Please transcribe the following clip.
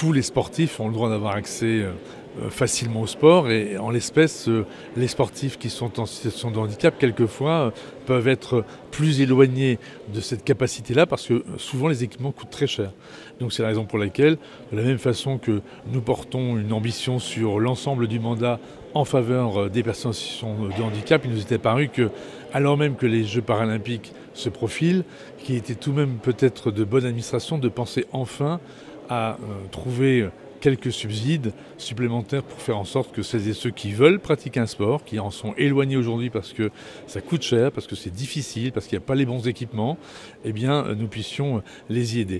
tous les sportifs ont le droit d'avoir accès facilement au sport et en l'espèce, les sportifs qui sont en situation de handicap, quelquefois, peuvent être plus éloignés de cette capacité-là parce que souvent les équipements coûtent très cher. Donc c'est la raison pour laquelle, de la même façon que nous portons une ambition sur l'ensemble du mandat en faveur des personnes en situation de handicap, il nous était paru que, alors même que les Jeux paralympiques se profilent, qu'il était tout de même peut-être de bonne administration de penser enfin à trouver quelques subsides supplémentaires pour faire en sorte que celles et ceux qui veulent pratiquer un sport, qui en sont éloignés aujourd'hui parce que ça coûte cher, parce que c'est difficile, parce qu'il n'y a pas les bons équipements, eh bien nous puissions les y aider.